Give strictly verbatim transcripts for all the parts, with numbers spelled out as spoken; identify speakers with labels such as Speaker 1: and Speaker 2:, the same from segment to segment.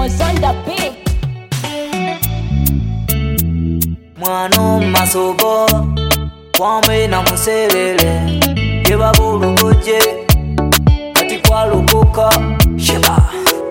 Speaker 1: Genius on the beat.
Speaker 2: Mwano masobo kwame na muselele yeba bulugoje kati kwalukuka sheba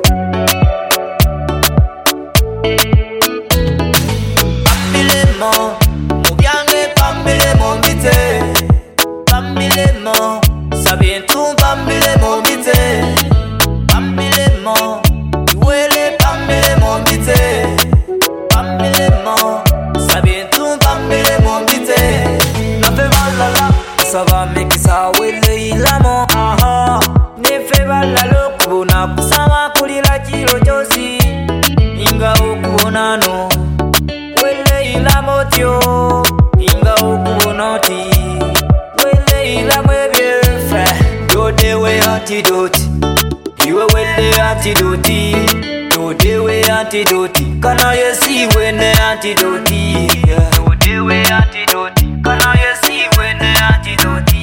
Speaker 2: Pambilemo mubyange pambilemo mbite Pambilemo sabientu pambilemo mbite Pambilemo iwele pambilemo mbite Pambilemo sabientu pambilemo mbite Nafe balala saba mekisa wele ilamo aha Nefe balalo kubona kusama kulila chilo chosi Inga ukubona no Wele ilamo tyo Inga ukubona ti Wele ilamo ebyefe Yodewe antidote Iwe wele antidoti Yodewe antidoti Kana yesi wene antidoti Yodewe antidoti Kana yesi wene antidoti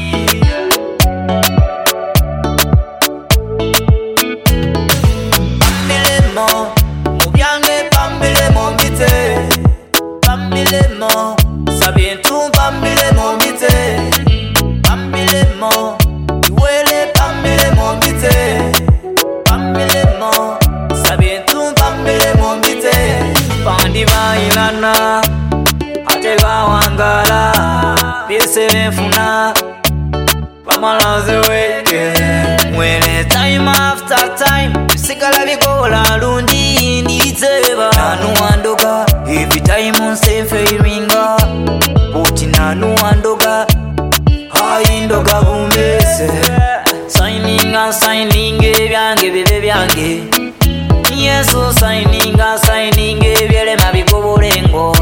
Speaker 2: Pambilemo Mubyange pambilemo mbite Pambilemo Sabientu pambilemo mbite Pambilemo Iwele pambilemo mbite Pambilemo Sabientu pambilemo mbite Pandi bailana Ate bawangala Bise nefuna Pamalaze weke Mwene time after time Sikala bikola lundi niteba Nanu wandoga Every time unsefe iringa Boti nanu wandoga Haindoga bumbese Signing and signing ebyange bebe byange Yesu signing and signing ebyele mabikobolengo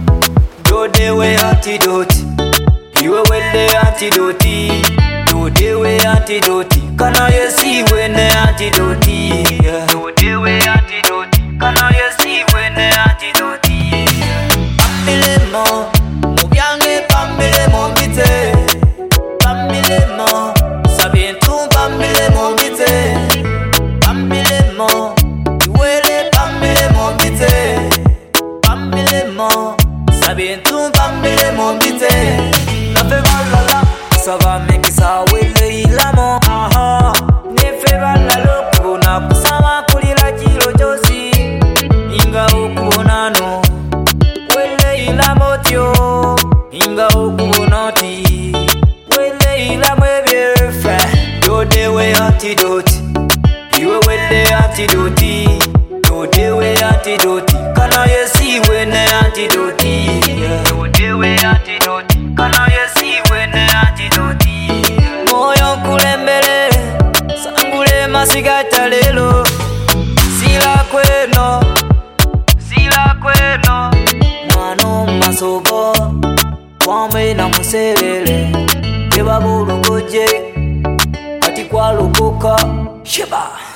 Speaker 2: Yodewe antidote Iwe wele antidoti Yodewe antidoti Kana yesi wene antidoti Yodewe antidoti Kana yesi wene antidoti Pambilemo Mubyange pambilemo mbite Pambilemo Sabientu pambilemo mbite Pambilemo Iwele pambilemo mbite Pambilemo Sabientu pambilemo mbite Nafe balala Saba mekisa wele ilamo aha Nefe balalo kubona kusama kulila chilo chosi Inga ukubona no Wele ilamo tyo Inga ukubona ti Wele ilamo ebyefe Yodewe antidoti Iwe wele antidoti Yodewe antidoti Kana yesi wene antidoti Yodewe antidoti Kana yesi wene antidoti Moyo kulembele Sangule masigata lelo Sila kweno Sila kweno Mwano masobo Kwame na muselele Yeba bulugoje Kati kwalukuka Sheba